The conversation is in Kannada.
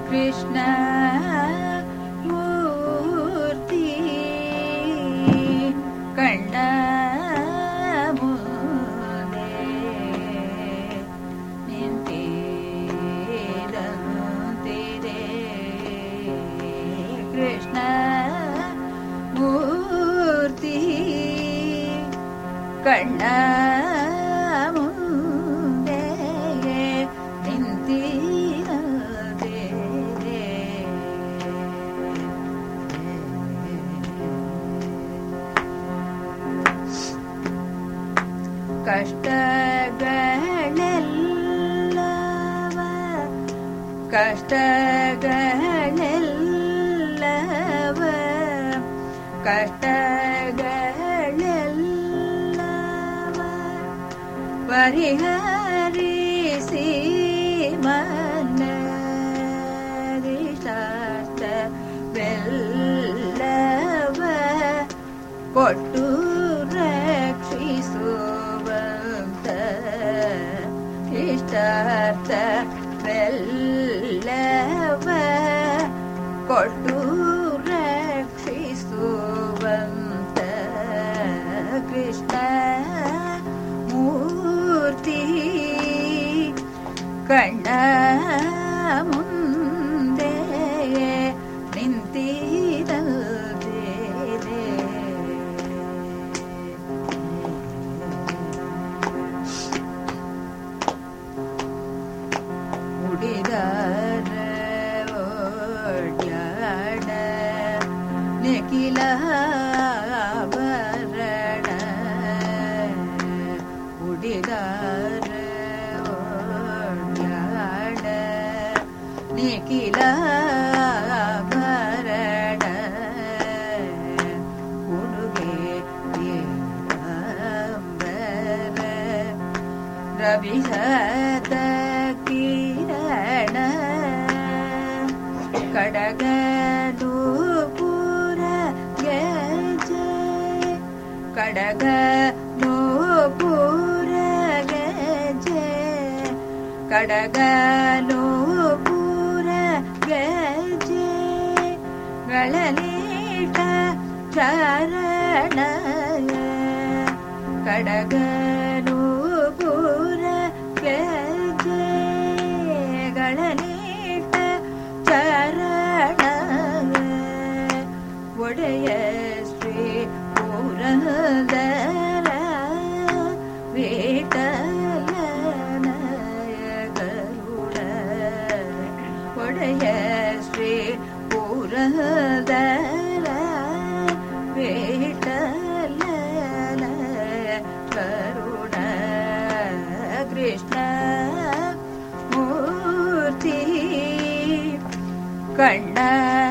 ಕೃಷ್ಣ ಮೂರ್ತಿ ಕಣ್ಣ ಮುಂದೆ ನಿಂತಿರಂತಿದೆ ಕೃಷ್ಣ ಮೂರ್ತಿ ಕಣ್ಣ ಮುಂದೆ ನಿಂತಿದೆ ಕಷ್ಟಗಳೆಲ್ಲವ ಪರಿಹರಿಸಿ ಮನದಿಷ್ಟಾರ್ಥವೆಲ್ಲವ ಕೊಟ್ಟು ರಕ್ಷಿಸುವಂತ ಇಷ್ಟಾರ್ಥವೆಲ್ಲವ ಕೊಟ್ಟು ರಕ್ಷಿಸುವಂತ ಕೃಷ್ಣ ಮೂರ್ತಿ ಕಣ್ಣ ಮುಂದೆ ನಿಂತಿದೆ ಉಡಿದಾರ ಓಡ್ಯಾಡ ನಿಖಿಲ ಭರಣ ಉಡಿದಾರ ಓಡ್ಯಾಡ ನಿಖಿಲ ಭರಣ ಉಡುಗೆ ಅಂಬರ ರವಿಹತ ಕಿರಣ ಕಡಗನೂಪುರ ಗೆಜೆ ಕಡಗನೂಪುರ ಗೆಜೆ ಕಡಗನೂಪುರ ಗೆಜೆ ಗಳಲೀಟ ಚರಣ ಕಡಗನೂಪುರ ಗೆಜೆ ಗಳಲೀಟ ಚರಣ ಒಡೆಯ ಶ್ರೀ ಪುರಂದರ ವಿಠಲನ ಗರುಡ ಒಡೆಯ ಶ್ರೀ ಪುರಂದರ ವಿಠಲನ ಗರುಡ ಕೃಷ್ಣ ಮೂರ್ತಿ ಕಣ್ಣ